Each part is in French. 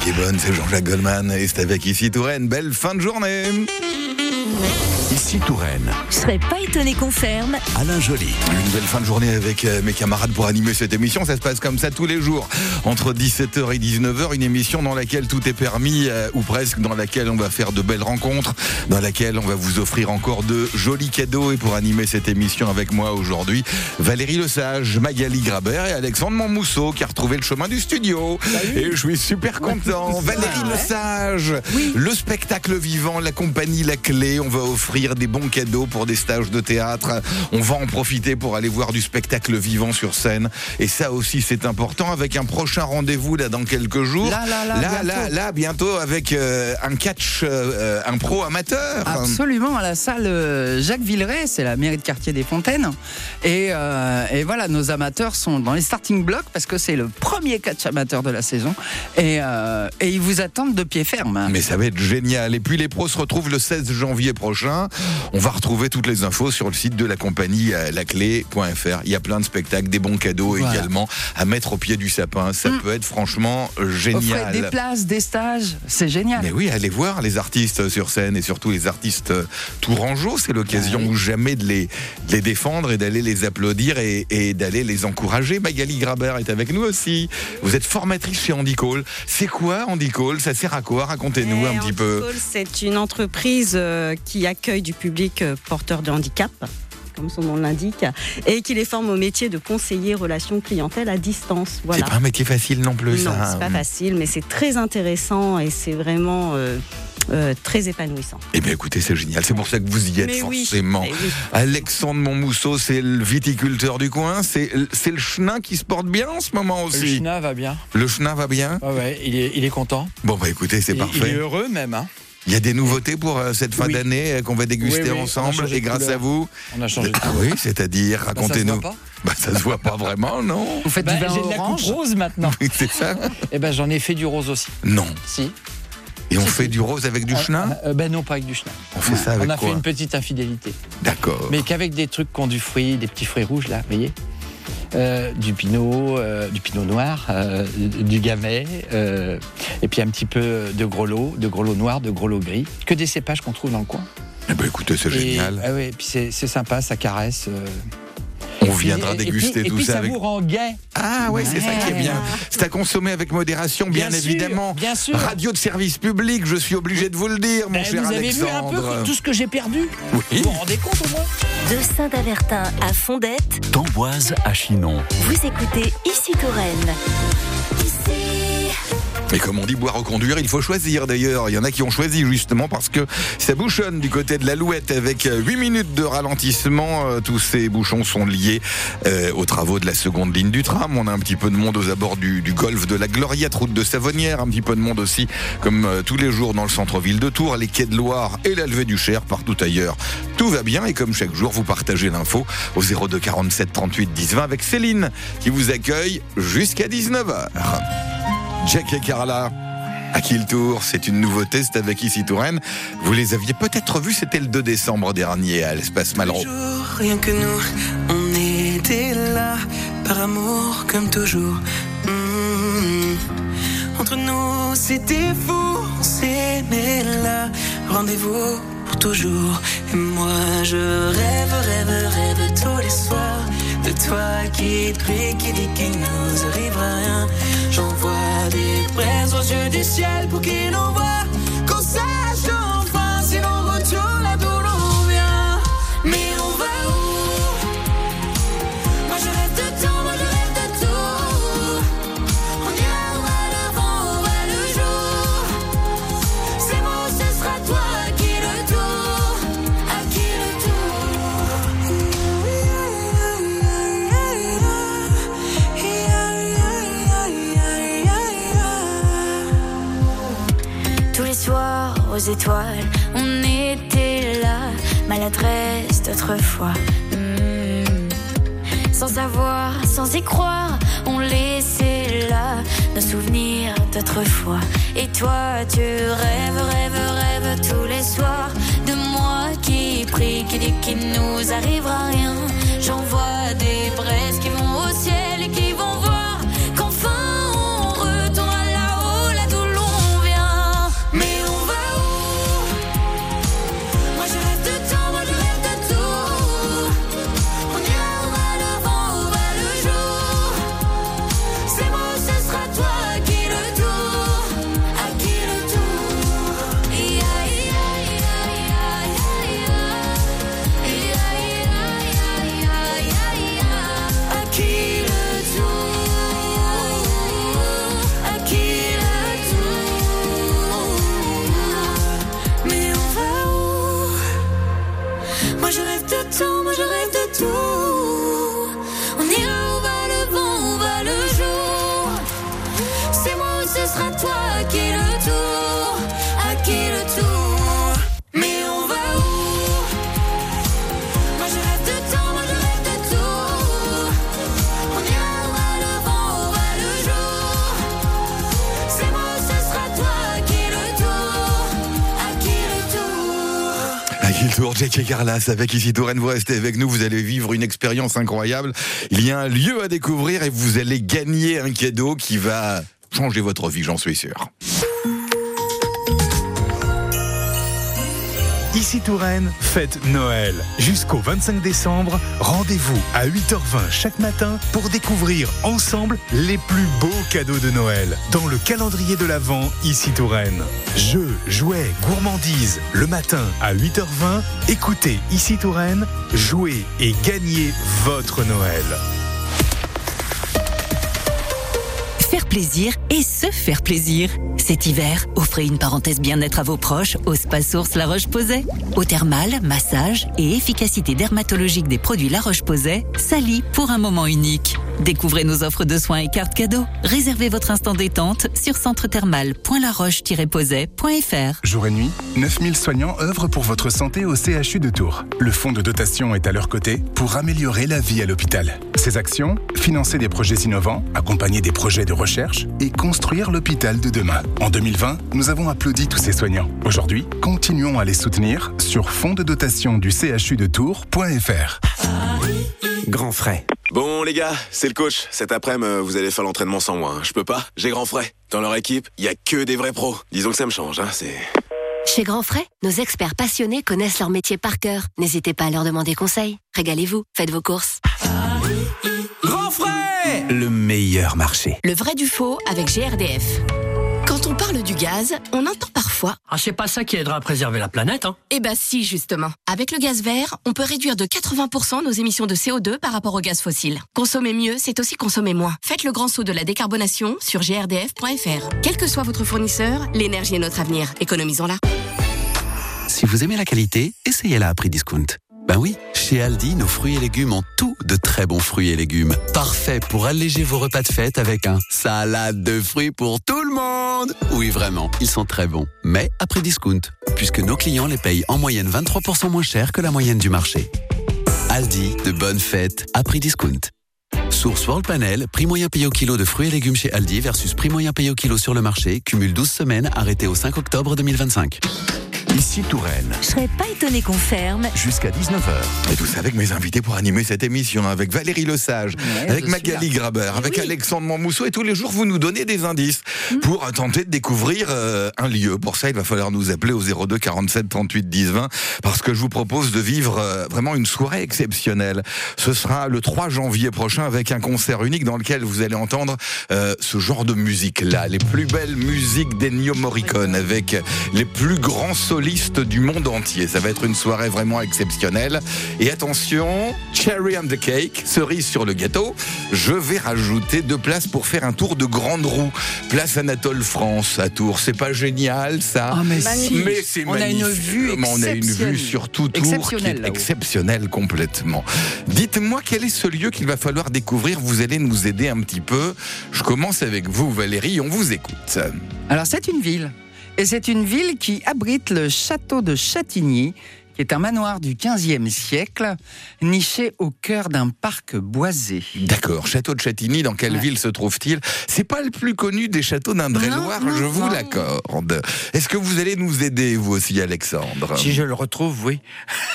qui est bonne, c'est Jean-Jacques Goldman et c'est avec Ici Touraine. Belle fin de journée. Ici Touraine. Je serais pas étonné qu'on ferme. Alain Joly. Une belle fin de journée avec mes camarades pour animer cette émission. Ça se passe comme ça tous les jours. Entre 17h et 19h, une émission dans laquelle tout est permis, ou presque, dans laquelle on va faire de belles rencontres, dans laquelle on va vous offrir encore de jolis cadeaux. Et pour animer cette émission avec moi aujourd'hui, Valérie Lesage, Magali Grabert et Alexandre Montmousseau qui a retrouvé le chemin du studio. Salut. Et je suis super content. Valérie Lesage, le spectacle vivant, la compagnie La Clé. On va offrir des bons cadeaux pour des stages de théâtre. On va en profiter pour aller voir du spectacle vivant sur scène. Et ça aussi, c'est important, avec un prochain rendez-vous là dans quelques jours. Là, bientôt avec un catch, un pro amateur. Absolument, à la salle Jacques Villeray, c'est la mairie de quartier des Fontaines. Et voilà, nos amateurs sont dans les starting blocks parce que c'est le premier catch amateur de la saison. Et ils vous attendent de pied ferme. Mais ça va être génial. Et puis les pros se retrouvent le 16 janvier prochain. On va retrouver toutes les infos sur le site de la compagnie laclé.fr. Il y a plein de spectacles, des bons cadeaux également à mettre au pied du sapin. Ça peut être franchement génial. Offrez des places, des stages, c'est génial. Mais oui, allez voir les artistes sur scène et surtout les artistes tourangeaux. C'est l'occasion ou jamais de les défendre et d'aller les applaudir et d'aller les encourager. Magali Grabert est avec nous aussi. Vous êtes formatrice chez Handicall. C'est quoi Handicall? Ça sert à quoi? Racontez-nous un petit peu. Handicall, c'est une entreprise qui accueille du public porteur de handicap, comme son nom l'indique, et qui les forme au métier de conseiller relations clientèle à distance. Voilà. C'est pas un métier facile non plus. Non, ça. c'est pas facile, mais c'est très intéressant et c'est vraiment très épanouissant. Eh bien écoutez, c'est génial, c'est pour ça que vous y êtes Mais forcément. Oui. Alexandre Montmousseau, c'est le viticulteur du coin, c'est le chenin qui se porte bien en ce moment aussi. Le chenin va bien. Le chenin va bien? Ouais, il est content. Bon bah écoutez, c'est parfait. Il est heureux même. Hein. Il y a des nouveautés pour cette fin d'année qu'on va déguster ensemble et grâce à vous. On a changé de couleur. Oui, c'est-à-dire, racontez-nous. Ça se voit pas. Ça se voit pas vraiment, non? Vous faites du vin j'ai de la coupe rose maintenant. Oui, c'est ça. Et j'en ai fait du rose aussi. Non. Si. Et on fait du rose avec du chenin? Non, pas avec du chenin. On fait ça avec quoi? On a quoi? fait une petite infidélité. D'accord. Mais qu'avec des trucs qui ont du fruit, des petits fruits rouges là, vous voyez, du pinot noir, du gamay, et puis un petit peu de gros lot noir, de gros lot gris, que des cépages qu'on trouve dans le coin. Eh ben écoutez, c'est génial. Et puis c'est sympa, ça caresse. On viendra déguster tout ça ça avec. vous rend gai. Ah ouais, c'est ça qui est bien. C'est à consommer avec modération, bien évidemment. Bien sûr. Radio de service public, je suis obligé de vous le dire, mon cher vous avez Alexandre. vu un peu tout ce que j'ai perdu? Oui. Vous vous rendez compte au moins? De Saint-Avertin à Fondette, d'Amboise à Chinon. vous écoutez Ici Touraine. Mais comme on dit, boire ou conduire, il faut choisir d'ailleurs. Il y en a qui ont choisi justement parce que ça bouchonne du côté de l'Alouette avec 8 minutes de ralentissement. Tous ces bouchons sont liés aux travaux de la seconde ligne du tram. On a un petit peu de monde aux abords du golfe de la Gloriette, route de Savonnière. Un petit peu de monde aussi, comme tous les jours dans le centre-ville de Tours, les quais de Loire et la levée du Cher, partout ailleurs. Tout va bien et comme chaque jour, vous partagez l'info au 02 47 38 10 20 avec Céline qui vous accueille jusqu'à 19h. Jack et Carla, à qui le tour? C'est une nouveauté, c'est avec Ici Touraine. Vous les aviez peut-être vus, c'était le 2 décembre dernier à l'Espace Malraux. Rien que nous, on était là, par amour comme toujours. Entre nous, c'était fou, on s'aimait là, rendez-vous pour toujours. Et moi, je rêve tous les soirs de toi qui prie, qui dit qu'il nous arrivera rien. J'envoie des braises aux yeux du ciel pour qu'il nous voit, qu'on sache enfin si l'on retourne là d'où l'on vient. Mais on va où? Moi je rêve de temps, moi je rêve de tout. On ira où va le vent, où va le jour. C'est moi, ce sera toi qui le tour, à qui le Tous les soirs aux étoiles, on était là, maladresse d'autrefois. Sans savoir, sans y croire, on laissait là nos souvenirs d'autrefois. Et toi, tu rêves tous les soirs de moi qui prie, qui dit qu'il nous arrivera rien. J'envoie des braises qui vont au ciel et qui vont voir qu'enfin on retourne là-haut, là d'où l'on Tour, Jack et Carlas avec Ici Touraine, vous restez avec nous, vous allez vivre une expérience incroyable. Il y a un lieu à découvrir et vous allez gagner un cadeau qui va changer votre vie, j'en suis sûr. Ici Touraine, fête Noël. Jusqu'au 25 décembre, rendez-vous à 8h20 chaque matin pour découvrir ensemble les plus beaux cadeaux de Noël dans le calendrier de l'Avent Ici Touraine. Jeux, jouets, gourmandises, le matin à 8h20, écoutez Ici Touraine, jouez et gagnez votre Noël. Faire plaisir et se faire plaisir. Cet hiver, offrez une parenthèse bien-être à vos proches au Spa Source La Roche-Posay. Eau thermale, massage et efficacité dermatologique des produits La Roche-Posay s'allient pour un moment unique. Découvrez nos offres de soins et cartes cadeaux. Réservez votre instant détente sur centrethermal.laroche-posay.fr. Jour et nuit, 9000 soignants œuvrent pour votre santé au CHU de Tours. Le fonds de dotation est à leur côté pour améliorer la vie à l'hôpital. Ces actions, financer des projets innovants, accompagner des projets de recherche et construire l'hôpital de demain. En 2020, nous avons applaudi tous ces soignants. Aujourd'hui, continuons à les soutenir sur fonddedotation du CHU de Tours.fr. Grand frais. Bon les gars, c'est le coach. Cet après-midi, vous allez faire l'entraînement sans moi. Je peux pas, j'ai Grand Frais. Dans leur équipe, il y a que des vrais pros. Disons que ça me change, c'est... Chez Grand Frais, nos experts passionnés connaissent leur métier par cœur. N'hésitez pas à leur demander conseil. Régalez-vous, faites vos courses. Grand Frais, le meilleur marché. Le vrai du faux avec GRDF. Quand on parle du gaz, on entend parfois « Ah, c'est pas ça qui aidera à préserver la planète, hein ?» Eh ben si, justement. Avec le gaz vert, on peut réduire de 80% nos émissions de CO2 par rapport au gaz fossile. Consommer mieux, c'est aussi consommer moins. Faites le grand saut de la décarbonation sur grdf.fr. Quel que soit votre fournisseur, l'énergie est notre avenir. Économisons-la. Si vous aimez la qualité, essayez-la à prix discount. Ben oui, chez Aldi, nos fruits et légumes ont tous de très bons fruits et légumes. Parfait pour alléger vos repas de fête avec un salade de fruits pour tout le monde. Oui, vraiment, ils sont très bons. Mais à prix discount, puisque nos clients les payent en moyenne 23% moins cher que la moyenne du marché. Aldi, de bonnes fêtes à prix discount. Source World Panel, prix moyen payé au kilo de fruits et légumes chez Aldi versus prix moyen payé au kilo sur le marché, cumule 12 semaines, arrêté au 5 octobre 2025. Ici Touraine. Je serais pas étonné qu'on ferme. Jusqu'à 19h. Et tout ça avec mes invités pour animer cette émission, avec Valérie Lesage, avec Magali Graber, avec Alexandre Montmousseau, et tous les jours vous nous donnez des indices pour tenter de découvrir un lieu. Pour ça, il va falloir nous appeler au 02 47 38 10 20, parce que je vous propose de vivre vraiment une soirée exceptionnelle. Ce sera le 3 janvier prochain avec un concert unique dans lequel vous allez entendre ce genre de musique-là, les plus belles musiques d'Ennio Morricone, avec les plus grands solistes du monde entier. Ça va être une soirée vraiment exceptionnelle. Et attention, cherry on the cake, cerise sur le gâteau, je vais rajouter 2 places pour faire un tour de grande roue. Place Anatole France à Tours. C'est pas génial ça? Mais c'est on magnifique. A une vue on a une vue sur tout Tours qui est exceptionnelle complètement. Dites-moi quel est ce lieu qu'il va falloir découvrir. Vous allez nous aider un petit peu. Je commence avec vous Valérie, on vous écoute. Alors c'est une ville. Et c'est une ville qui abrite le château de Chatigny, qui est un manoir du XVe siècle, niché au cœur d'un parc boisé. D'accord, château de Chatigny, dans quelle ville se trouve-t-il? C'est pas le plus connu des châteaux d'Indre-et-Loire, je vous l'accorde. Est-ce que vous allez nous aider, vous aussi, Alexandre? Si je le retrouve, oui.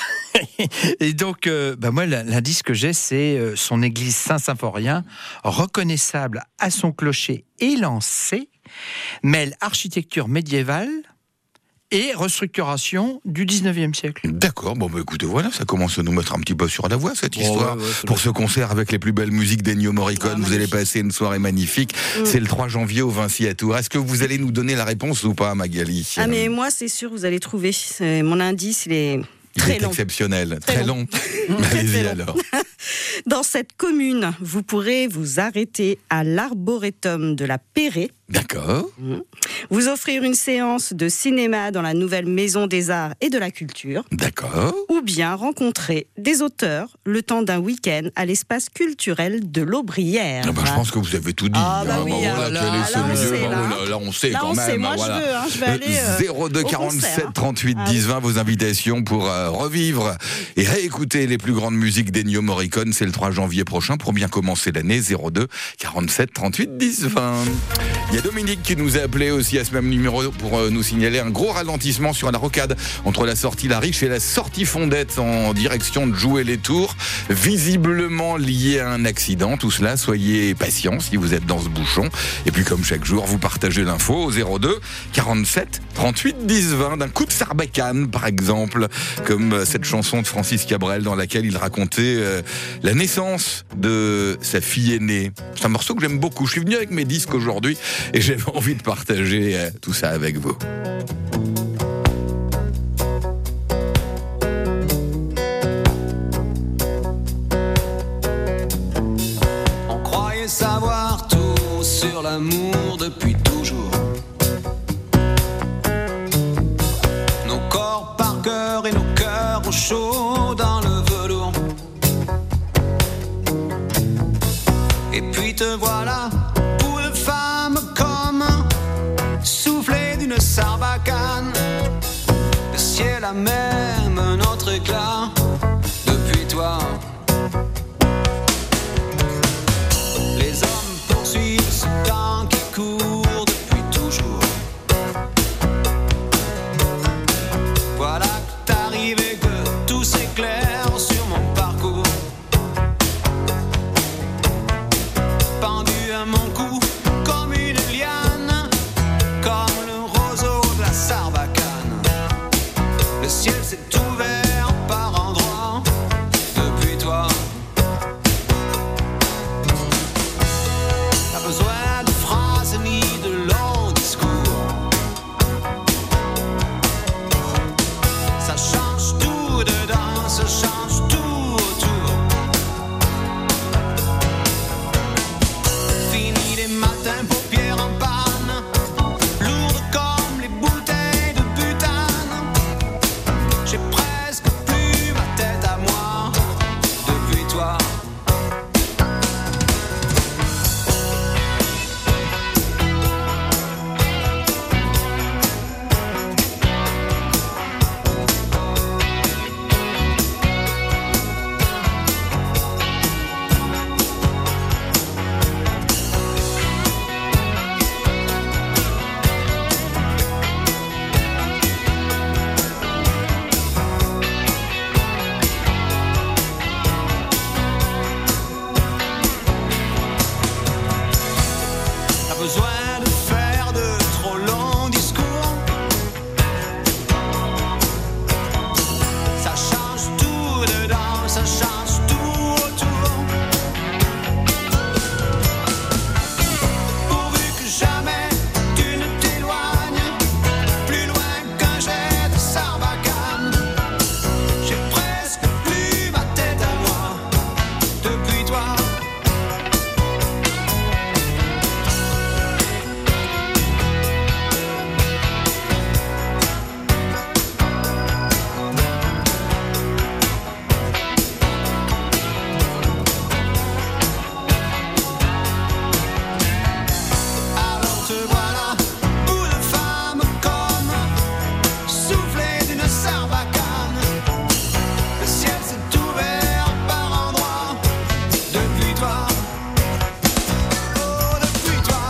Et donc, moi, l'indice que j'ai, c'est son église Saint-Symphorien, reconnaissable à son clocher élancé, mêle architecture médiévale et restructuration du 19e siècle. D'accord, écoutez, voilà, ça commence à nous mettre un petit peu sur la voie, cette histoire. Pour ce concert avec les plus belles musiques d'Ennio Morricone, vous allez passer une soirée magnifique. C'est le 3 janvier au Vinci à Tours. Est-ce que vous allez nous donner la réponse ou pas, Magali? Ah, mais moi, c'est sûr, vous allez trouver. Mon indice, il est... Très long. Exceptionnel, très long. Allez-y alors. Dans cette commune, vous pourrez vous arrêter à l'arboretum de la Perrée. D'accord. Vous offrir une séance de cinéma dans la nouvelle Maison des Arts et de la Culture. D'accord. Ou bien rencontrer des auteurs le temps d'un week-end à l'espace culturel de l'Aubrière. Je pense que vous avez tout dit. Là, on sait quand même. Moi, je vais aller 02 47 38 10 20, vos invitations pour revivre et réécouter les plus grandes musiques d'Ennio Morricone. C'est le 3 janvier prochain pour bien commencer l'année. 02 47 38 10 20. Il y y a Dominique qui nous a appelé aussi à ce même numéro pour nous signaler un gros ralentissement sur la rocade entre la sortie La Riche et la sortie Fondette en direction de Jouer-les-Tours, visiblement lié à un accident. Tout cela, soyez patients si vous êtes dans ce bouchon. Et puis comme chaque jour, vous partagez l'info au 02 47 38 10 20 d'un coup de Sarbacane par exemple, comme cette chanson de Francis Cabrel dans laquelle il racontait la naissance de sa fille aînée. C'est un morceau que j'aime beaucoup. Je suis venu avec mes disques aujourd'hui et j'avais envie de partager tout ça avec vous. On croyait savoir tout sur l'amour depuis toujours. Nos corps par cœur et nos cœurs au chaud dans le velours. Et puis te voilà, pour de femme comme soufflé d'une sarbacane. Le ciel a même un autre éclat depuis toi. Les hommes poursuivent ce temps qui court depuis toujours. Voilà que t'arrives et que tout s'éclaire sur mon parcours. Pendu à mon cou comme une liane, comme le roseau de la sarbacane. Le ciel s'est ouvert par endroits depuis toi. Pas besoin de phrases ni de longs discours. Ça change tout dedans, ça change tout autour. Fini les matins, paupières en panne, lourdes comme les bouteilles de butane. J'ai presque plus ma tête à moi depuis toi. Pas besoin de faire de trop longs discours. Ça change tout dedans, ça change tout autour. Pourvu que jamais tu ne t'éloignes plus loin qu'un jet de sarbacane. J'ai presque plus ma tête à moi depuis toi. Alors te voilà, bout de femme comme soufflé d'une sarbacane. Le ciel s'est ouvert par endroits depuis toi. Oh, depuis toi.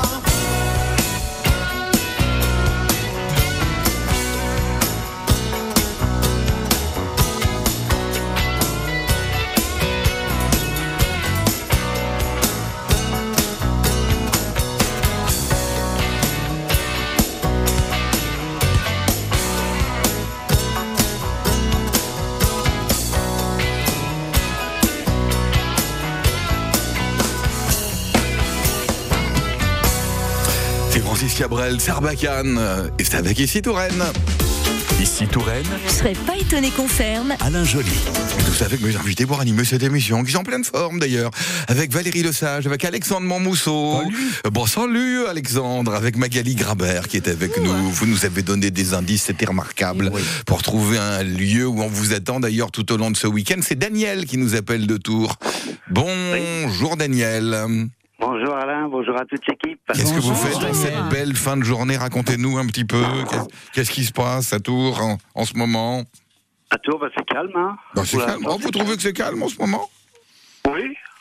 C'est Francis Cabrel, Sarbacane, et c'est avec Ici Touraine. Ici Touraine, Je serais pas étonné qu'on ferme. Alain Joly. Et tout ça avec mes invités pour animer cette émission, qui sont en pleine forme d'ailleurs, avec Valérie Lesage, avec Alexandre Montmousseau. Bon, salut Alexandre, avec Magali Grabert qui est avec nous. Vous nous avez donné des indices, c'était remarquable, pour trouver un lieu où on vous attend d'ailleurs tout au long de ce week-end. C'est Daniel qui nous appelle de Tours. Bonjour Daniel. Bonjour Alain, bonjour à toute l'équipe. Qu'est-ce que vous faites dans cette belle fin de journée? Racontez-nous un petit peu. Qu'est-ce qui se passe à Tours en ce moment? À Tours, c'est calme. Hein. C'est calme. Oh, vous trouvez que c'est calme en ce moment? Oui.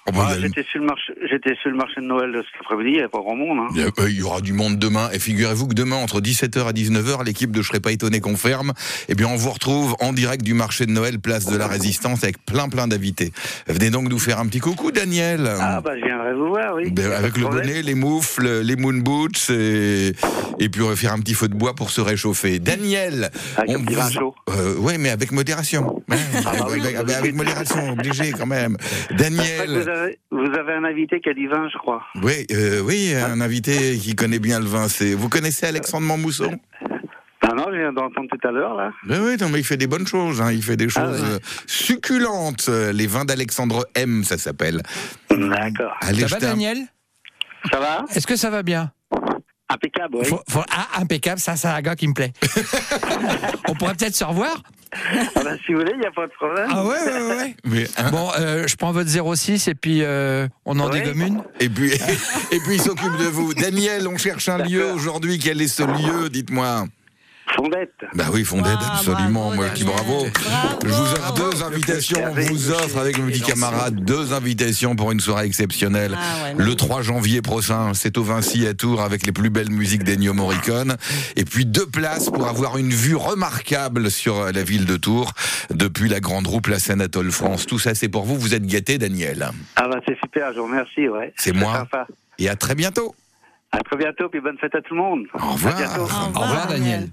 J'étais sur le marché de Noël cet après-midi, il n'y avait pas grand monde. Hein. Il y aura du monde demain. Et figurez-vous que demain, entre 17h et 19h, l'équipe de Je serais pas étonné qu'on ferme. Eh bien, on vous retrouve en direct du marché de Noël, place de la Résistance, avec plein d'invités. Venez donc nous faire un petit coucou, Daniel. Je viendrai vous voir, oui. Avec le bonnet, les moufles, les moon boots, et puis on va faire un petit feu de bois pour se réchauffer. Daniel. Avec un petit vin chaud. Oui, mais avec modération. Avec modération, obligé quand même. Daniel. Vous avez un invité qui a du vin, je crois. Oui, un invité qui connaît bien le vin. Vous connaissez Alexandre Montmousson ? Non, je viens d'entendre tout à l'heure, là. Oui, mais il fait des bonnes choses. Il fait des choses succulentes. Les vins d'Alexandre M, ça s'appelle. D'accord. Ça va, Daniel ? Ça va ? Est-ce que ça va bien ? Impeccable, oui. Impeccable, ça, c'est un gars qui me plaît. On pourrait peut-être se revoir ? Si vous voulez, il n'y a pas de problème. Ah ouais. Mais, bon, je prends votre 06 et puis on en dégomme une. Et puis il s'occupe de vous. Daniel, on cherche un lieu aujourd'hui. Quel est ce lieu ? Dites-moi. Fondette. Bah oui, Fondette, absolument. Moi, je dis bravo. Je vous offre 2 invitations. On vous offre avec mes petits camarades 2 invitations pour une soirée exceptionnelle. Le 3 janvier prochain, c'est au Vinci à Tours avec les plus belles musiques d'Ennio Morricone. Et puis 2 places pour avoir une vue remarquable sur la ville de Tours depuis la grande roue Place Anatole France. Tout ça, c'est pour vous. Vous êtes gâtés, Daniel. C'est super. Je vous remercie. Ouais. C'est moi. Et à très bientôt. À très bientôt. Puis bonne fête à tout le monde. Au revoir. Au revoir, Daniel.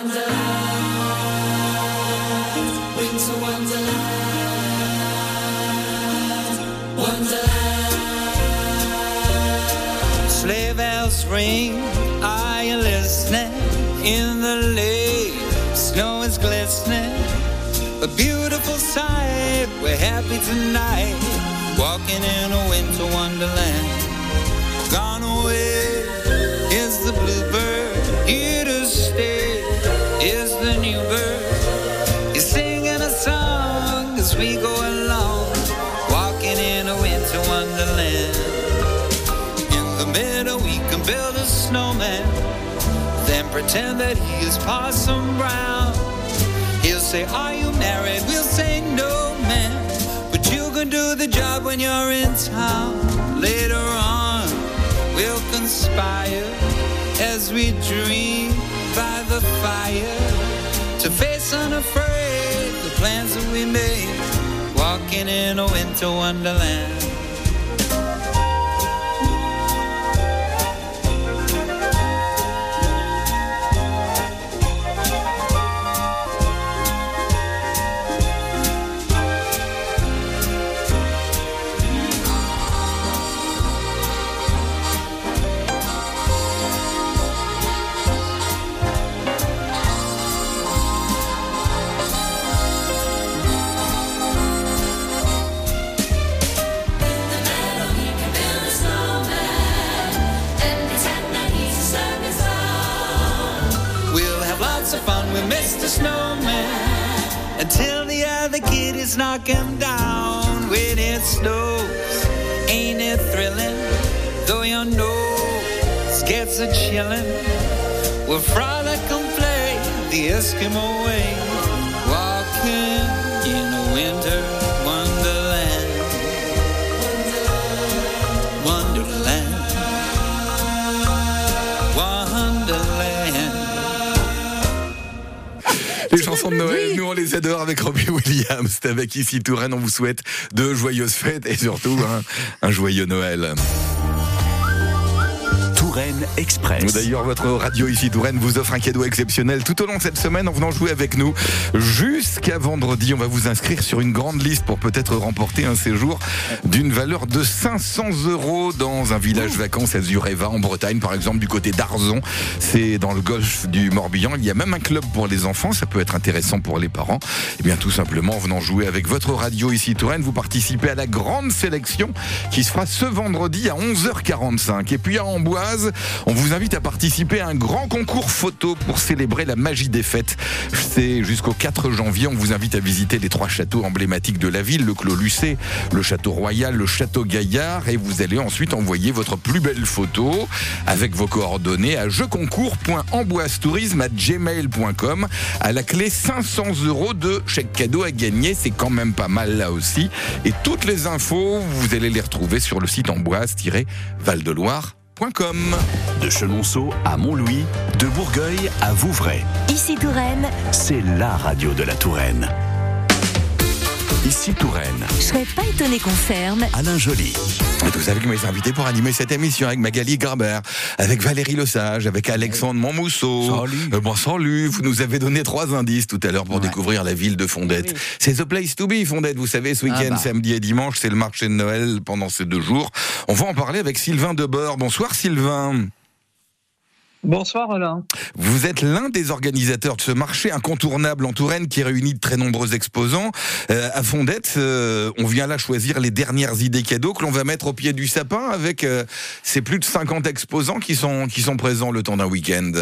Sleigh bells ring, are you listening? In the lane, snow is glistening. A beautiful sight, we're happy tonight. Walking in a winter wonderland. Gone away is the bluebird, here to stay is the new bird. He's singing a song as we go along, walking in a winter wonderland. In the middle we can build a snowman, then pretend that he is Parson Brown. He'll say, are you married? We'll say, no, man, but you can do the job when you're in town. Later on we'll conspire as we dream by the fire to face unafraid the plans that we made, walking in a winter wonderland. Mr. Snowman, until the other kid is knock him down. When it snows, ain't it thrilling? Though your nose gets a chillin', we'll frolic and play the Eskimo way, walking in a winter wonderland. Wonderland. Wonderland. Les chansons de Noël, nous on les adore avec Robbie Williams. C'est avec Ici Touraine, on vous souhaite de joyeuses fêtes et surtout un joyeux Noël. Touraine Express. D'ailleurs, votre radio Ici Touraine vous offre un cadeau exceptionnel tout au long de cette semaine en venant jouer avec nous jusqu'à vendredi. On va vous inscrire sur une grande liste pour peut-être remporter un séjour d'une valeur de 500 € dans un village vacances Azureva en Bretagne, par exemple du côté d'Arzon. C'est dans le golfe du Morbihan. Il y a même un club pour les enfants. Ça peut être intéressant pour les parents. Et bien, tout simplement, en venant jouer avec votre radio Ici Touraine, vous participez à la grande sélection qui se fera ce vendredi à 11h45. Et puis à Amboise, Surprise. On vous invite à participer à un grand concours photo pour célébrer la magie des fêtes. C'est jusqu'au 4 janvier. On vous invite à visiter les 3 châteaux emblématiques de la ville, le Clos Lucé, le Château Royal, le Château Gaillard. Et vous allez ensuite envoyer votre plus belle photo avec vos coordonnées à jeuxconcours.amboise-tourisme@gmail.com. À la clé, 500 € de chèque cadeau à gagner. C'est quand même pas mal là aussi. Et toutes les infos, vous allez les retrouver sur le site amboise-valdeloire.com. De Chenonceau à Montlouis, de Bourgueil à Vouvray. Ici Touraine. C'est la radio de la Touraine. Ici Touraine. Je serais pas étonné qu'on ferme. Alain Joly. Et tous avec mes invités pour animer cette émission, avec Magali Gerber, avec Valérie Lesage, avec Alexandre Montmousseau. Salut. Vous nous avez donné 3 indices tout à l'heure pour découvrir la ville de Fondette. Oui. C'est the place to be, Fondette. Vous savez, ce week-end, samedi et dimanche, c'est le marché de Noël pendant ces 2 jours. On va en parler avec Sylvain Debord. Bonsoir Sylvain. Bonsoir Alain. Vous êtes l'un des organisateurs de ce marché incontournable en Touraine qui réunit de très nombreux exposants. À Fondette, on vient là choisir les dernières idées cadeaux que l'on va mettre au pied du sapin avec ces plus de 50 exposants qui sont présents le temps d'un week-end.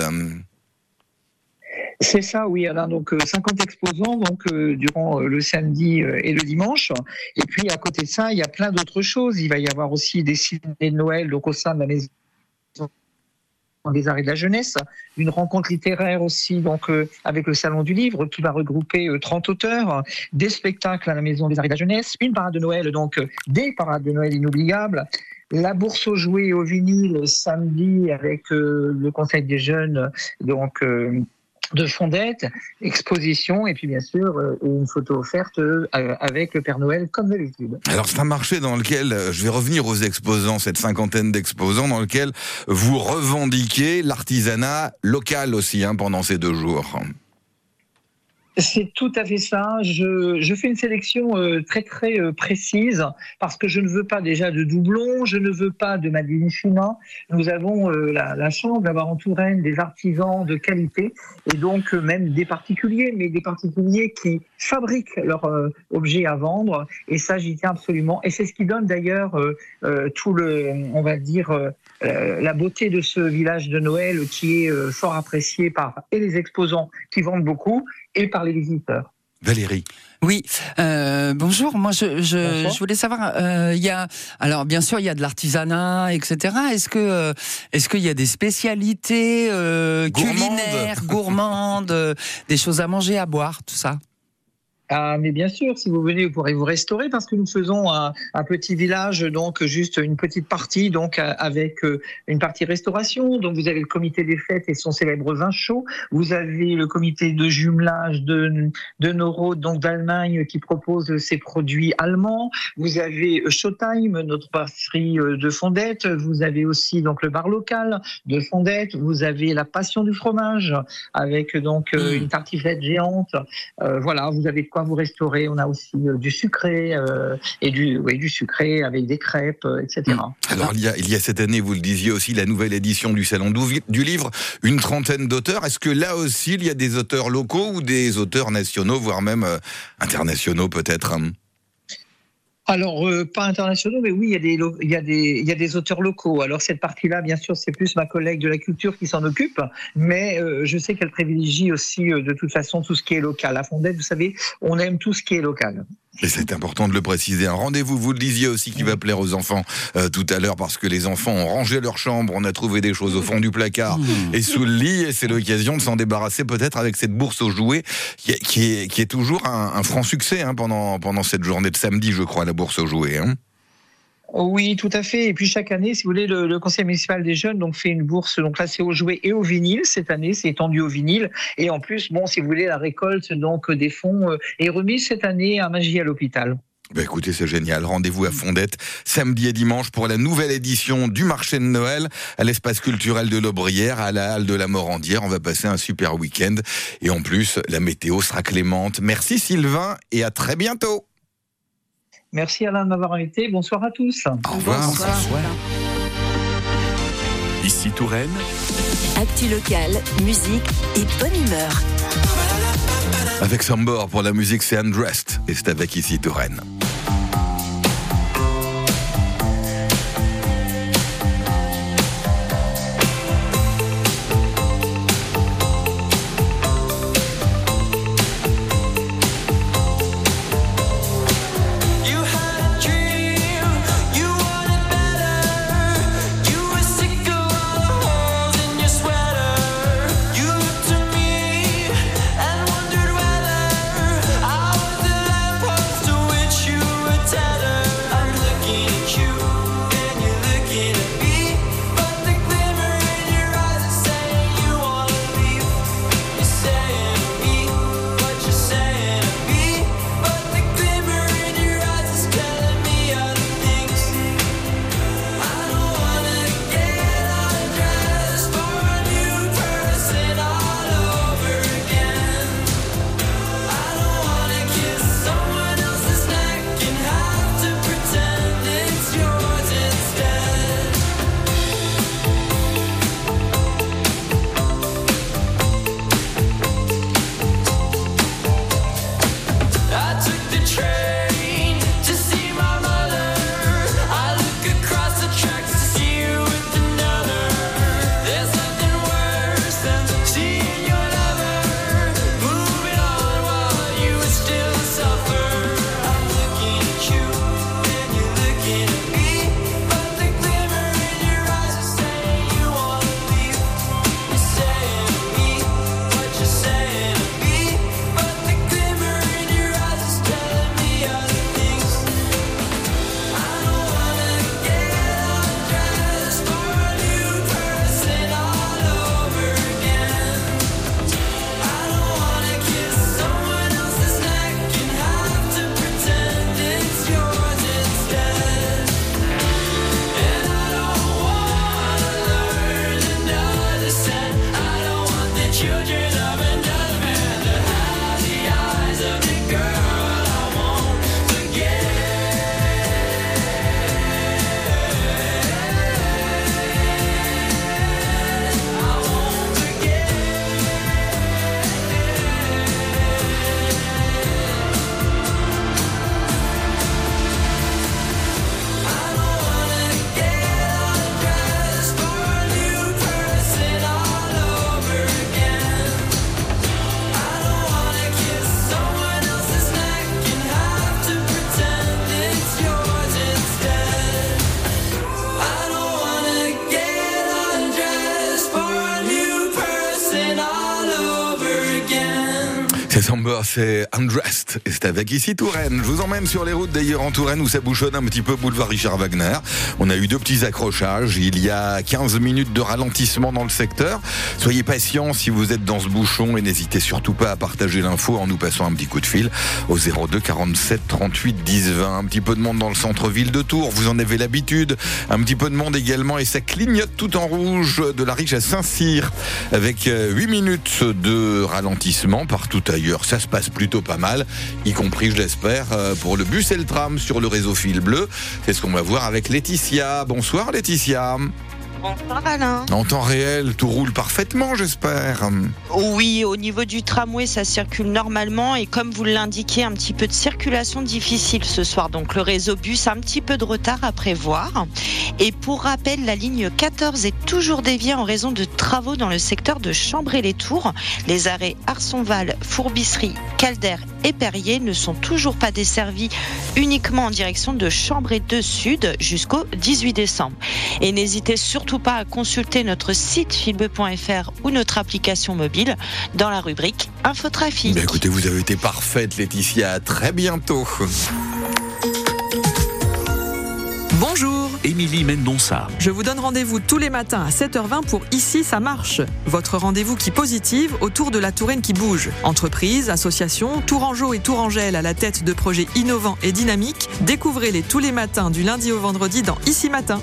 C'est ça, oui, Alain. Donc 50 exposants durant le samedi et le dimanche. Et puis à côté de ça, il y a plein d'autres choses. Il va y avoir aussi des ciné de Noël donc au sein de la maison des arts et de la jeunesse, une rencontre littéraire aussi avec le Salon du Livre qui va regrouper 30 auteurs, des spectacles à la Maison des arts et de la jeunesse, une parade de Noël, des parades de Noël inoubliables, la bourse aux jouets et au vinyle samedi avec le Conseil des jeunes de Fondette, exposition et puis bien sûr une photo offerte avec le Père Noël comme d'habitude. Alors c'est un marché dans lequel, je vais revenir aux exposants, cette 50aine d'exposants dans lequel vous revendiquez l'artisanat local aussi pendant ces 2 jours. C'est tout à fait ça. Je fais une sélection très très précise parce que je ne veux pas déjà de doublons, je ne veux pas de Madeleine Chemin. Nous avons la chance d'avoir en Touraine des artisans de qualité et donc même des particuliers, mais des particuliers qui fabriquent leurs objets à vendre et ça j'y tiens absolument. Et c'est ce qui donne d'ailleurs tout la beauté de ce village de Noël qui est fort apprécié par les exposants qui vendent beaucoup et par les visiteurs. Valérie. Oui, bonjour. Moi, je voulais savoir, alors bien sûr, il y a de l'artisanat, etc. Est-ce qu'il y a des spécialités culinaires, gourmandes, des choses à manger, à boire, tout ça? Ah, mais bien sûr, si vous venez, vous pourrez vous restaurer parce que nous faisons un petit village, donc juste une petite partie, donc avec une partie restauration. Donc vous avez le comité des fêtes et son célèbre vin chaud. Vous avez le comité de jumelage de Norrode, donc d'Allemagne, qui propose ses produits allemands. Vous avez Showtime, notre brasserie de Fondette. Vous avez aussi donc le bar local de Fondette. Vous avez la passion du fromage avec une tartiflette géante. Voilà, vous avez de quoi vous restaurer. On a aussi du sucré et du sucré avec des crêpes, etc. Alors il y a cette année, vous le disiez aussi, la nouvelle édition du Salon du Livre, une 30aine d'auteurs. Est-ce que là aussi il y a des auteurs locaux ou des auteurs nationaux, voire même internationaux peut-être? Alors, pas internationaux, mais oui, il y a des auteurs locaux. Alors, cette partie-là, bien sûr, c'est plus ma collègue de la culture qui s'en occupe, mais je sais qu'elle privilégie aussi, de toute façon, tout ce qui est local. À Fondette, vous savez, on aime tout ce qui est local. Et c'est important de le préciser. Un rendez-vous, vous le disiez aussi, qui va plaire aux enfants tout à l'heure, parce que les enfants ont rangé leur chambre, on a trouvé des choses au fond du placard et sous le lit, et c'est l'occasion de s'en débarrasser peut-être avec cette bourse aux jouets, qui est toujours un franc succès pendant cette journée de samedi, je crois, la bourse aux jouets. Oui, tout à fait. Et puis chaque année, si vous voulez, le Conseil municipal des jeunes fait une bourse là c'est aux jouets et au vinyle. Cette année, c'est étendu au vinyle. Et en plus, si vous voulez, la récolte des fonds est remise cette année à Magie à l'hôpital. Écoutez, c'est génial. Rendez-vous à Fondette, samedi et dimanche, pour la nouvelle édition du marché de Noël, à l'espace culturel de l'Aubrière, à la halle de la Morandière. On va passer un super week-end. Et en plus, la météo sera clémente. Merci Sylvain, et à très bientôt. Merci Alain de m'avoir invité. Bonsoir à tous. Au revoir. Bonsoir. Ici Touraine. Actu locale, musique et bonne humeur. Avec Sambor pour la musique, c'est Undressed. Et c'est avec Ici Touraine. December, c'est Undressed. Et c'est avec ici Touraine. Je vous emmène sur les routes d'ailleurs en Touraine où ça bouchonne un petit peu boulevard Richard Wagner. On a eu 2 petits accrochages. Il y a 15 minutes de ralentissement dans le secteur. Soyez patients si vous êtes dans ce bouchon et n'hésitez surtout pas à partager l'info en nous passant un petit coup de fil au 02 47 38 10 20. Un petit peu de monde dans le centre-ville de Tours. Vous en avez l'habitude. Un petit peu de monde également et ça clignote tout en rouge de la Riche à Saint-Cyr avec 8 minutes de ralentissement. Partout ailleurs, ça se passe plutôt pas mal, y compris, je l'espère, pour le bus et le tram sur le réseau Fil Bleu. C'est ce qu'on va voir avec Laetitia. Bonsoir Laetitia. Bonsoir Alain. En temps réel, tout roule parfaitement, j'espère. Oui, au niveau du tramway, ça circule normalement et comme vous l'indiquez, un petit peu de circulation difficile ce soir. Donc le réseau bus, un petit peu de retard à prévoir. Et pour rappel, la ligne 14 est toujours déviée en raison de travaux dans le secteur de Chambray-les-Tours. Les arrêts Arsonval, Fourbisserie, Calder et Perrier ne sont toujours pas desservis uniquement en direction de Chambray-2 jusqu'au 18 décembre. Et n'hésitez surtout pas à consulter notre site filbe.fr ou notre application mobile dans la rubrique Infotrafic. Écoutez, vous avez été parfaite Laetitia, à très bientôt. Bonjour, Émilie Mendonça. je vous donne rendez-vous tous les matins à 7h20 pour Ici ça marche. Votre rendez-vous qui positive autour de la Touraine qui bouge. Entreprises, associations, Tourangeaux et Tourangelles à la tête de projets innovants et dynamiques. Découvrez-les tous les matins du lundi au vendredi dans Ici Matin.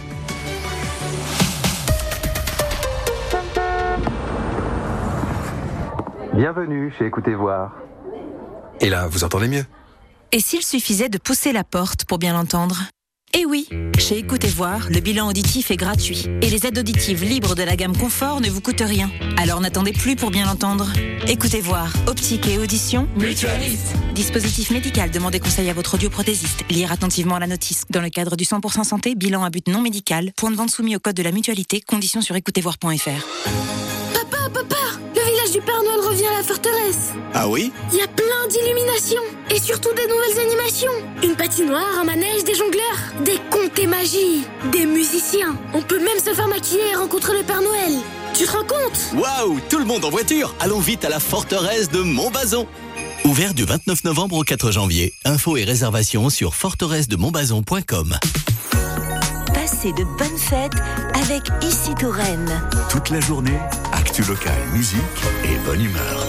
Bienvenue chez Écoutez Voir. Et là, vous entendez mieux? Et s'il suffisait de pousser la porte pour bien l'entendre ? Eh oui, chez Écoutez Voir, le bilan auditif est gratuit et les aides auditives libres de la gamme Confort ne vous coûtent rien. Alors n'attendez plus pour bien l'entendre. Écoutez Voir, optique et audition. Mutualiste. Dispositif médical, demandez conseil à votre audioprothésiste. Lire attentivement la notice. Dans le cadre du 100% santé, bilan à but non médical. Point de vente soumis au code de la mutualité. Conditions sur écoutezvoir.fr. Papa, le village du Père Noël revient à la forteresse. Ah oui? Il y a plein d'illuminations et surtout des nouvelles animations. Une patinoire, un manège, des jongleurs, des contes et magie, des musiciens. On peut même se faire maquiller et rencontrer le Père Noël. Tu te rends compte? Waouh, tout le monde en voiture. Allons vite à la forteresse de Montbazon. Ouvert du 29 novembre au 4 janvier. Infos et réservations sur forteresse-de-montbazon.com. Passez de bonnes fêtes avec Ici Touraine. Toute la journée, actu local, musique et bonne humeur.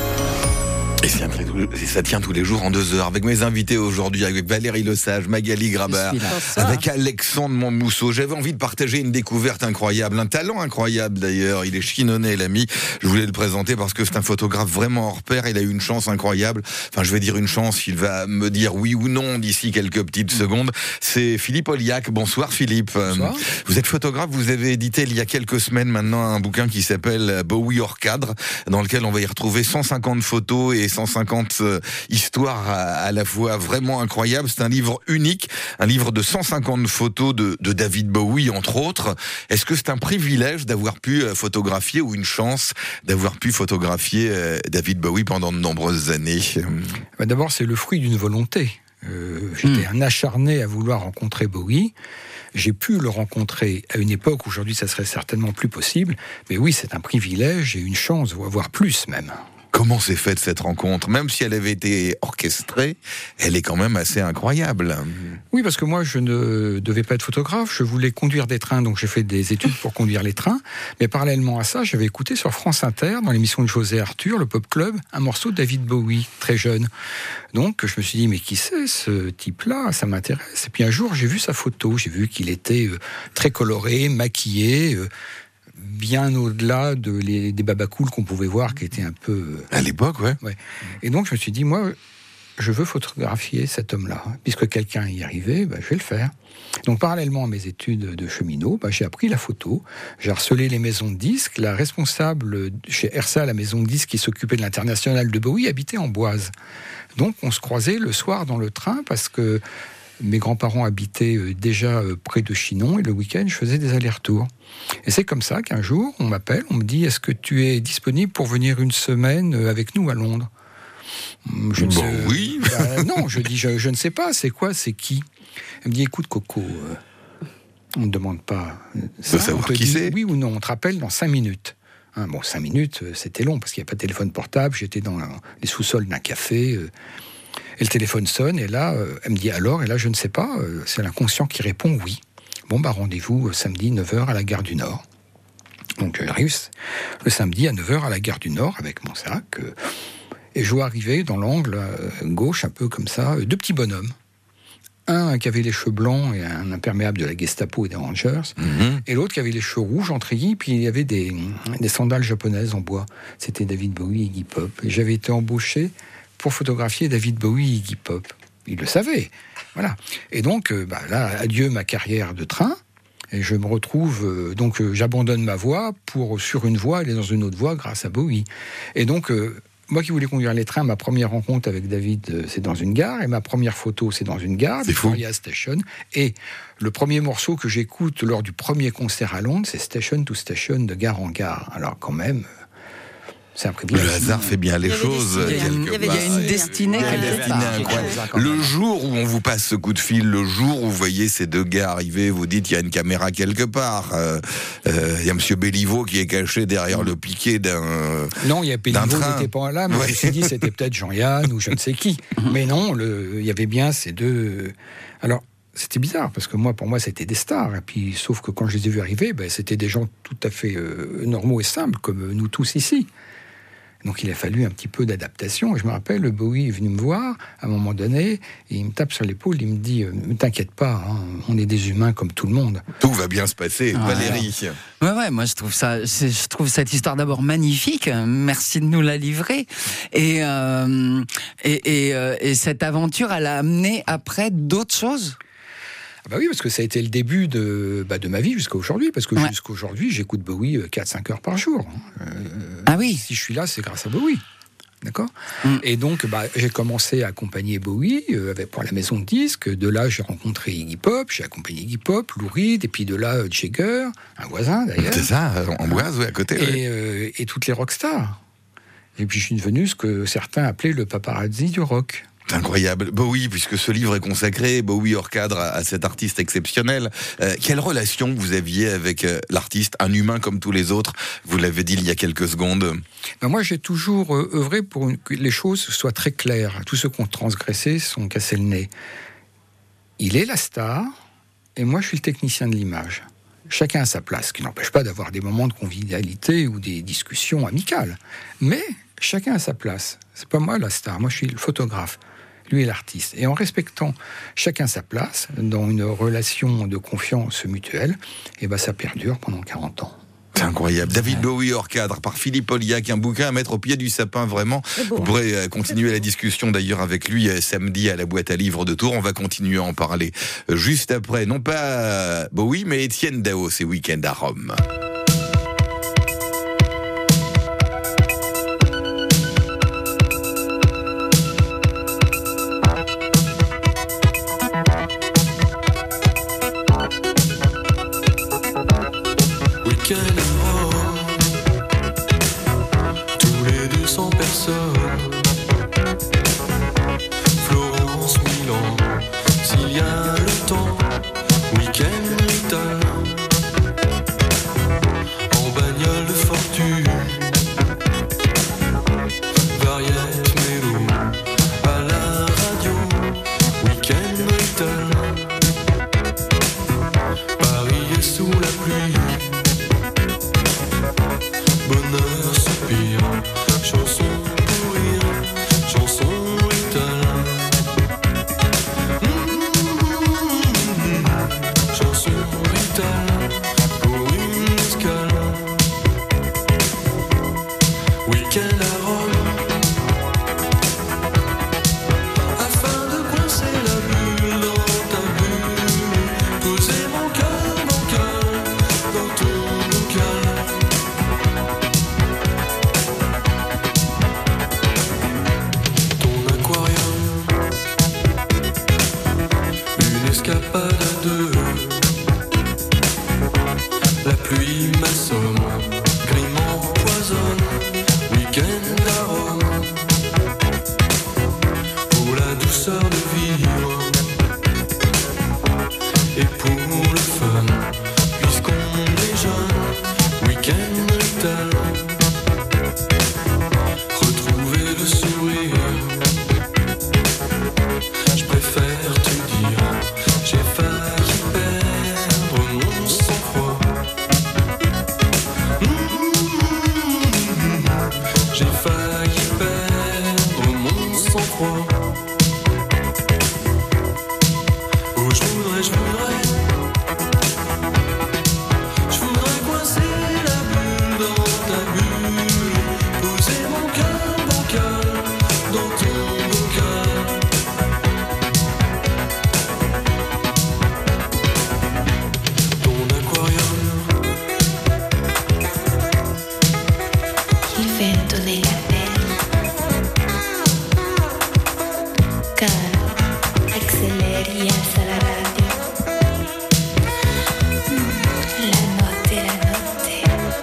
Et ça tient tous les jours en 2 heures avec mes invités aujourd'hui, avec Valérie Lesage, Magali Grabart, avec Alexandre Montmousseau. J'avais envie de partager une découverte incroyable, un talent incroyable d'ailleurs. Il est chinonnais, l'ami. Je voulais le présenter parce que c'est un photographe vraiment hors pair. Il a eu une chance incroyable. Enfin, je vais dire une chance. Il va me dire oui ou non d'ici quelques petites secondes. C'est Philippe Olliac. Bonsoir Philippe. Bonsoir. Vous êtes photographe. Vous avez édité il y a quelques semaines maintenant un bouquin qui s'appelle Bowie hors cadre, dans lequel on va y retrouver 150 photos et 150 histoires à la fois vraiment incroyables. C'est un livre unique, un livre de 150 photos de David Bowie, entre autres. Est-ce que c'est un privilège d'avoir pu photographier ou une chance d'avoir pu photographier David Bowie pendant de nombreuses années? D'abord, c'est le fruit d'une volonté. J'étais un acharné à vouloir rencontrer Bowie. J'ai pu le rencontrer à une époque où aujourd'hui ça serait certainement plus possible. Mais oui, c'est un privilège et une chance, voire plus même. Comment s'est faite cette rencontre? Même si elle avait été orchestrée, elle est quand même assez incroyable. Oui, parce que moi, je ne devais pas être photographe. Je voulais conduire des trains, donc j'ai fait des études pour conduire les trains. Mais parallèlement à ça, j'avais écouté sur France Inter, dans l'émission de José Arthur, le Pop Club, un morceau de David Bowie, très jeune. Donc, je me suis dit, mais qui c'est ce type-là? Ça m'intéresse. Et puis un jour, j'ai vu sa photo. J'ai vu qu'il était très coloré, maquillé, bien au-delà des babacools qu'on pouvait voir, qui étaient un peu... À l'époque, ouais. Et donc, je me suis dit, moi, je veux photographier cet homme-là. Puisque quelqu'un y arrivait, je vais le faire. Donc, parallèlement à mes études de cheminot, j'ai appris la photo. J'ai harcelé les maisons de disques. La responsable chez RSA, la maison de disques qui s'occupait de l'international de Bowie, habitait en Boise. Donc, on se croisait le soir dans le train parce que mes grands-parents habitaient déjà près de Chinon et le week-end, je faisais des allers-retours. Et c'est comme ça qu'un jour, on m'appelle, on me dit « Est-ce que tu es disponible pour venir une semaine avec nous à Londres ?» Oui. Non, je dis « Je ne sais pas, c'est quoi, c'est qui ?» Elle me dit « Écoute Coco, on ne demande pas ça, savoir on te qui dit c'est. oui ou non, on te rappelle dans 5 minutes. » Hein, bon, 5 minutes, c'était long parce qu'il n'y a pas de téléphone portable. J'étais dans les sous-sols d'un café. Et le téléphone sonne. Et là, elle me dit alors. Et là, je ne sais pas. C'est l'inconscient qui répond oui. Bon, rendez-vous samedi 9h à la gare du Nord. Donc, j'arrive le samedi à 9h à la gare du Nord avec mon sac. Et je vois arriver dans l'angle gauche, un peu comme ça, 2 petits bonhommes. Un qui avait les cheveux blancs et un imperméable de la Gestapo et des Rangers, et l'autre qui avait les cheveux rouges en treillis, puis il y avait des sandales japonaises en bois. C'était David Bowie et Iggy Pop. Et j'avais été embauché pour photographier David Bowie et Iggy Pop. Il le savait. Voilà. Et donc, là, adieu ma carrière de train, et je me retrouve... j'abandonne ma voie pour, sur une voie, aller dans une autre voie grâce à Bowie. Et donc... moi qui voulais conduire les trains, ma première rencontre avec David, c'est dans une gare, et ma première photo, c'est dans une gare, Victoria Station. Et le premier morceau que j'écoute lors du premier concert à Londres, c'est Station to Station, de gare en gare. Alors quand même, c'est un privilège. Le hasard fait bien les choses. Il y a une destinée quelque part. Le jour où on vous passe ce coup de fil, le jour où vous voyez ces 2 gars arriver, vous dites il y a une caméra quelque part. Il y a Monsieur Béliveau qui est caché derrière le piquet d'un Non, il y a Béliveau train. N'était pas là, mais je me suis dit c'était peut-être Jean-Yann ou je ne sais qui. Mais non, il y avait bien ces 2... Alors, c'était bizarre, parce que pour moi, c'était des stars. Et puis, sauf que quand je les ai vus arriver, c'était des gens tout à fait normaux et simples, comme nous tous ici. Donc il a fallu un petit peu d'adaptation. Et je me rappelle, Bowie est venu me voir à un moment donné, et il me tape sur l'épaule, il me dit ne t'inquiète pas, hein, on est des humains comme tout le monde. Tout va bien se passer, Valérie. Ouais, moi je trouve cette histoire d'abord magnifique. Merci de nous la livrer. Et cette aventure, elle a amené après d'autres choses. Oui, parce que ça a été le début de ma vie jusqu'à aujourd'hui, parce que jusqu'à aujourd'hui, j'écoute Bowie 4-5 heures par jour. Ah oui. Si je suis là, c'est grâce à Bowie. D'accord. Et donc, j'ai commencé à accompagner Bowie pour la maison de disques. De là, j'ai rencontré Iggy Pop, j'ai accompagné Iggy Pop, Lou Reed, et puis de là, Jagger, un voisin d'ailleurs. C'est ça, Amboise, à côté. Et toutes les rockstars. Et puis, je suis devenu ce que certains appelaient le paparazzi du rock. C'est incroyable. Bowie, puisque ce livre est consacré, Bowie hors cadre, à cet artiste exceptionnel. Quelle relation vous aviez avec l'artiste, un humain comme tous les autres? Vous l'avez dit il y a quelques secondes. Moi, j'ai toujours œuvré pour que les choses soient très claires. Tous ceux qui ont transgressé sont cassés le nez. Il est la star, et moi, je suis le technicien de l'image. Chacun a sa place, ce qui n'empêche pas d'avoir des moments de convivialité ou des discussions amicales. Mais chacun a sa place. C'est pas moi la star, moi je suis le photographe. Lui est l'artiste. Et en respectant chacun sa place, dans une relation de confiance mutuelle, ça perdure pendant 40 ans. C'est incroyable. David Bowie hors cadre par Philippe Olliac, un bouquin à mettre au pied du sapin, vraiment. Vous pourrez continuer la discussion d'ailleurs avec lui samedi à la boîte à livres de Tours. On va continuer à en parler juste après. Non pas Bowie, mais Étienne Dao, c'est Week-end à Rome. Tous les 200 personnes, Florence, Milan, s'il y a le temps, week-end italien, en bagnole de fortune, variette mélo, à la radio, week-end italien, Paris est sous la pluie. Bonheur, soupir, chanson pour rire, chanson italien. Chanson italien pour une escale. Week-end à Rome, afin de coincer la bulle dans ta bulle, poser mon cœur dans ton bocal. Escapade à deux, la pluie m'assomme, grime m'empoisonne, week-end à Rome, pour la douceur de vivre, et pour le fun, puisqu'on est jeune, week-end italien. si alza la radio. La notte, la notte.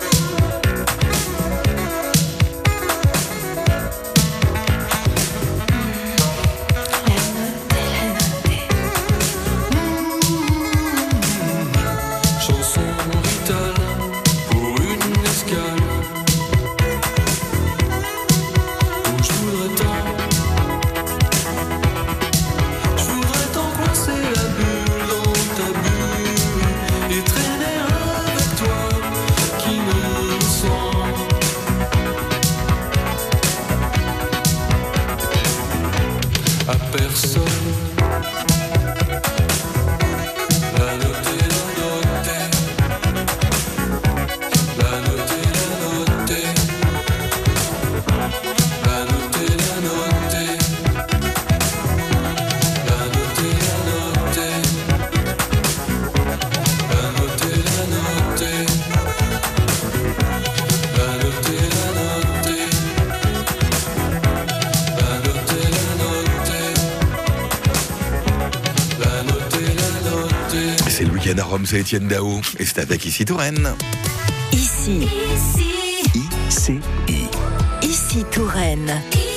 La notte, la notte. Chanson vitale pour une escale où je voudrais tant coincer la bulle dans ta bulle et traîner avec toi qui me sent à personne. La note et la note, la note et la note, la note et la note, la note et la note, la note et la note, la note et la note, la note et la note, la note et la note. C'est le week-end à Rome, c'est Étienne Dao. Et c'est avec Ici Touraine. Ici. ICI. Ici Touraine.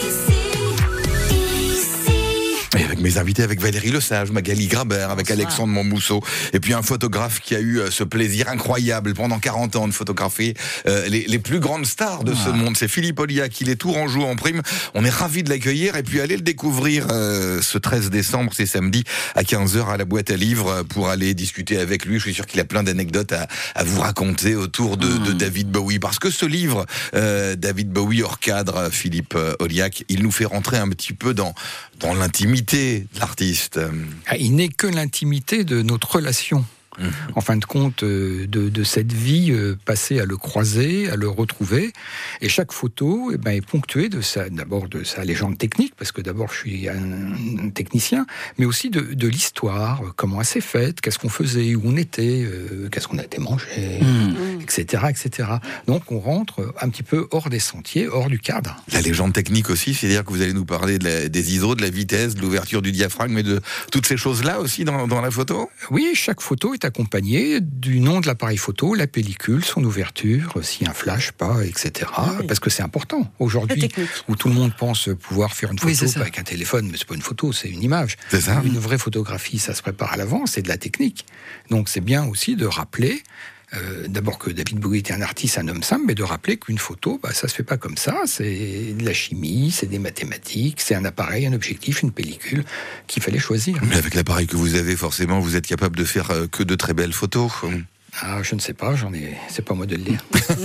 Et avec mes invités, avec Valérie Lesage, Magali Grabert, avec Alexandre Montmousseau, et puis un photographe qui a eu ce plaisir incroyable pendant 40 ans de photographier les plus grandes stars de ce monde. C'est Philippe Auliac, il est tourangeau en prime. On est ravis de l'accueillir et puis aller le découvrir ce 13 décembre, c'est samedi, à 15h à la boîte à livres pour aller discuter avec lui. Je suis sûr qu'il a plein d'anecdotes à vous raconter autour de David Bowie. Parce que ce livre, David Bowie hors cadre, Philippe Auliac, il nous fait rentrer un petit peu dans l'intimité de l'artiste. Il n'est que l'intimité de notre relation. En fin de compte, de cette vie passée à le croiser, à le retrouver. Et chaque photo est ponctuée d'abord de sa légende technique, parce que d'abord je suis un technicien, mais aussi de l'histoire, comment elle s'est faite, qu'est-ce qu'on faisait, où on était, qu'est-ce qu'on a été mangé, etc., etc. Donc on rentre un petit peu hors des sentiers, hors du cadre. La légende technique aussi, c'est-à-dire que vous allez nous parler des ISO, de la vitesse, de l'ouverture du diaphragme, mais de toutes ces choses-là aussi dans la photo ? Oui, chaque photo est accompagné du nom de l'appareil photo, la pellicule, son ouverture, s'il y a un flash, pas, etc. Parce que c'est important. Aujourd'hui, où tout le monde pense pouvoir faire une photo avec un téléphone, mais c'est pas une photo, c'est une image. C'est ça. Une vraie photographie, ça se prépare à l'avance, c'est de la technique. Donc c'est bien aussi de rappeler d'abord que David Bowie était un artiste, un homme simple, mais de rappeler qu'une photo, ça se fait pas comme ça, c'est de la chimie, c'est des mathématiques, c'est un appareil, un objectif, une pellicule qu'il fallait choisir. Mais avec l'appareil que vous avez, forcément, vous êtes capable de faire que de très belles photos. Ah, je ne sais pas, c'est pas moi de le dire.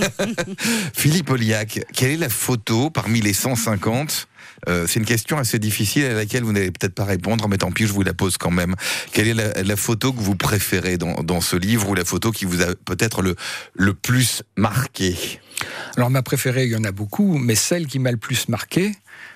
Philippe Auliac, quelle est la photo parmi les 150 c'est une question assez difficile à laquelle vous n'allez peut-être pas répondre, mais tant pis, je vous la pose quand même. Quelle est la photo que vous préférez dans ce livre, ou la photo qui vous a peut-être le plus marqué ? Alors ma préférée, il y en a beaucoup, mais celle qui m'a le plus marqué,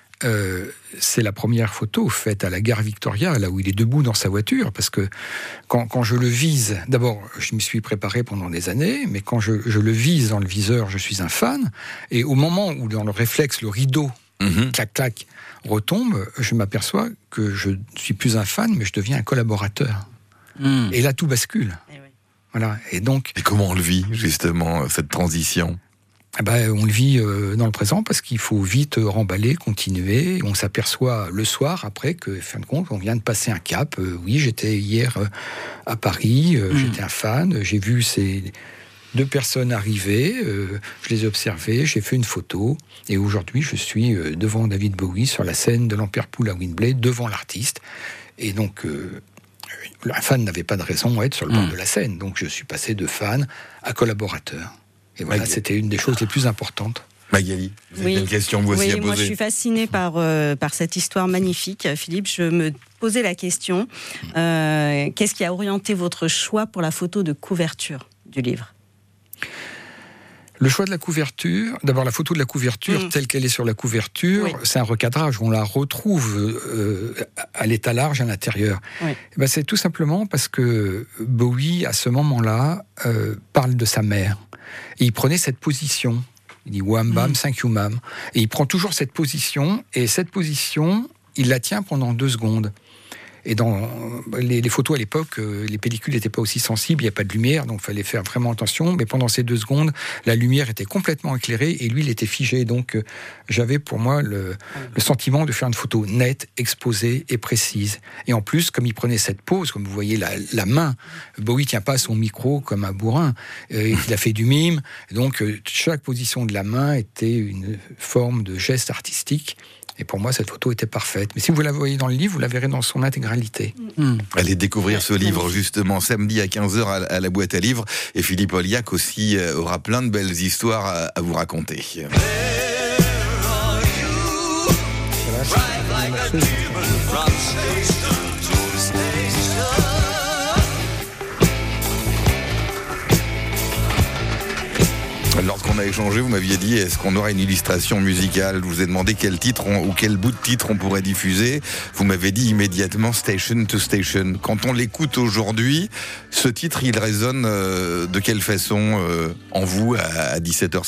c'est la première photo faite à la gare Victoria, là où il est debout dans sa voiture, parce que quand je le vise, d'abord je m'y suis préparé pendant des années, mais quand je le vise dans le viseur, je suis un fan, et au moment où dans le réflexe, le rideau clac clac retombe, je m'aperçois que je ne suis plus un fan, mais je deviens un collaborateur. Et là tout bascule. Voilà. Et comment on le vit justement, cette transition ? On le vit dans le présent parce qu'il faut vite remballer, continuer. On s'aperçoit le soir après que, fin de compte, on vient de passer un cap. Oui, j'étais hier à Paris, j'étais un fan, j'ai vu ces 2 personnes arriver, je les ai observées, j'ai fait une photo, et aujourd'hui je suis devant David Bowie sur la scène de l'Empire Pool à Wembley, devant l'artiste. Et donc, un fan n'avait pas de raison d'être sur le bord de la scène, donc je suis passé de fan à collaborateur. Et voilà, c'était une des choses les plus importantes. Magali, vous avez une question vous aussi à poser. Moi je suis fascinée par cette histoire magnifique. Philippe, je me posais la question, qu'est-ce qui a orienté votre choix pour la photo de couverture du livre ? Le choix de la couverture, d'abord la photo de la couverture telle qu'elle est sur la couverture, c'est un recadrage, on la retrouve à l'état large à l'intérieur. C'est tout simplement parce que Bowie, à ce moment-là, parle de sa mère. Et il prenait cette position. Il dit wham bam, thank you mam. Et il prend toujours cette position, et cette position, il la tient pendant 2 secondes. Et dans les photos à l'époque, les pellicules n'étaient pas aussi sensibles, il n'y a pas de lumière, donc il fallait faire vraiment attention. Mais pendant ces 2 secondes, la lumière était complètement éclairée et lui, il était figé. Donc j'avais pour moi le sentiment de faire une photo nette, exposée et précise. Et en plus, comme il prenait cette pose, comme vous voyez la main, Bowie tient pas à son micro comme un bourrin. Il a fait du mime. Donc chaque position de la main était une forme de geste artistique. Et pour moi, cette photo était parfaite. Mais si vous la voyez dans le livre, vous la verrez dans son intégralité. Allez découvrir ce livre, justement, samedi à 15h à la boîte à livres. Et Philippe Olliac aussi aura plein de belles histoires à vous raconter. Lorsqu'on a échangé, vous m'aviez dit, est-ce qu'on aura une illustration musicale ? Je vous ai demandé quel titre ou quel bout de titre on pourrait diffuser. Vous m'avez dit immédiatement Station to Station. Quand on l'écoute aujourd'hui, ce titre, il résonne de quelle façon en vous à 17h52 ?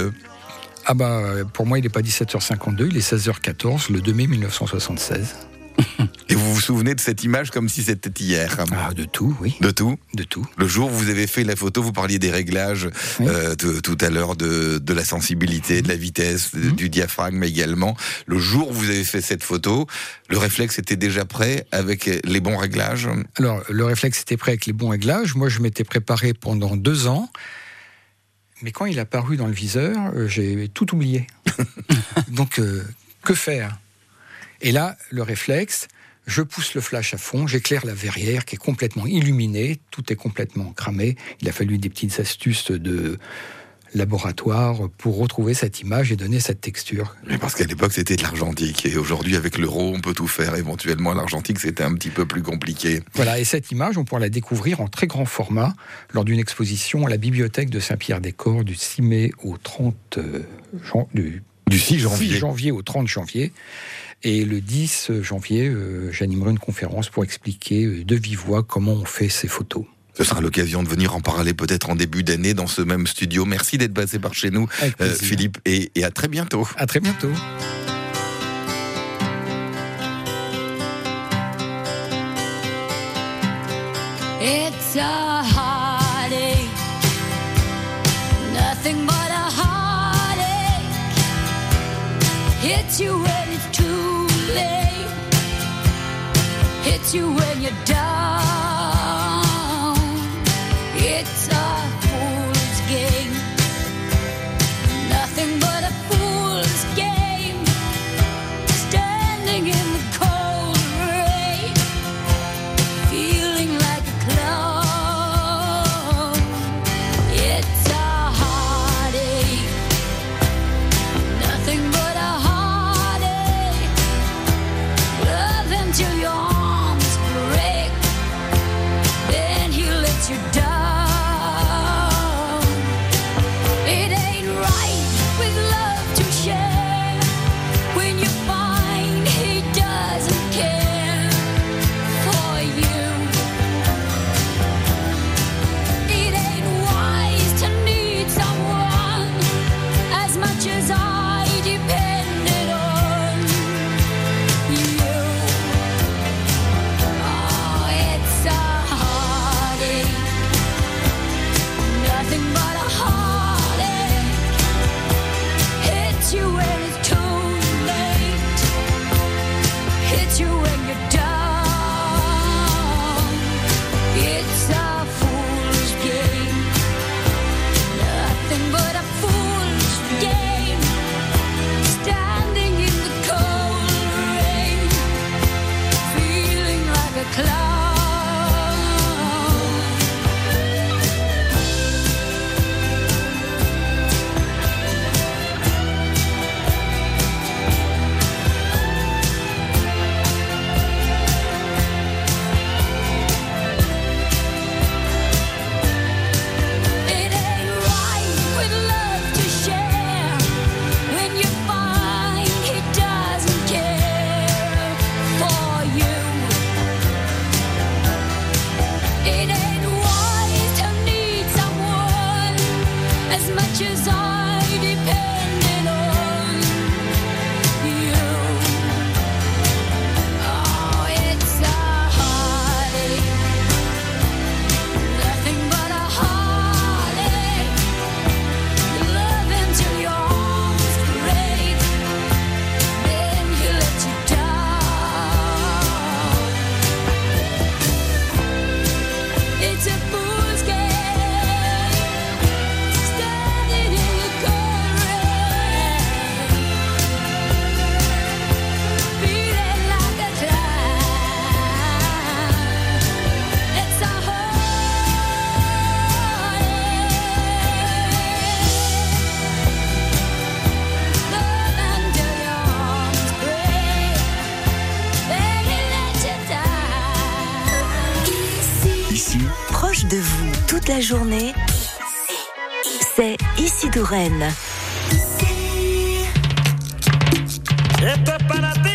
Ah bah, pour moi, il n'est pas 17h52, il est 16h14, le 2 mai 1976. Et vous vous souvenez de cette image comme si c'était hier ? Ah, de tout, oui. De tout ? De tout. Le jour où vous avez fait la photo, vous parliez des réglages tout à l'heure, de la sensibilité, de la vitesse, du diaphragme également. Le jour où vous avez fait cette photo, le réflexe était déjà prêt avec les bons réglages ? Alors, le réflexe était prêt avec les bons réglages. Moi, je m'étais préparé pendant 2 ans. Mais quand il a apparu dans le viseur, j'ai tout oublié. Donc, que faire ? Et là, le réflexe, je pousse le flash à fond, j'éclaire la verrière qui est complètement illuminée, tout est complètement cramé. Il a fallu des petites astuces de laboratoire pour retrouver cette image et donner cette texture. Mais parce qu'à l'époque, c'était de l'argentique. Et aujourd'hui, avec l'euro, on peut tout faire. Éventuellement, l'argentique, c'était un petit peu plus compliqué. Voilà, et cette image, on pourra la découvrir en très grand format lors d'une exposition à la bibliothèque de Saint-Pierre-des-Corps du 6 mai au 30 du 6 janvier. 6 janvier au 30 janvier. Et le 10 janvier, j'animerai une conférence pour expliquer de vive voix comment on fait ces photos. Ce sera l'occasion de venir en parler peut-être en début d'année dans ce même studio. Merci d'être passé par chez nous, Philippe, et à très bientôt. À très bientôt. It's a heartache, nothing but a heartache. Hits you when it's too late, hits you when you're down. It's a fool's game, nothing but a fool's game. Standing in the cold rain, feeling like a clown. It's a heartache, nothing but a heartache. Love until your arms break, then he lets you down. Ici, Proche de vous toute la journée, c'est Ici Touraine. Esto es para ti.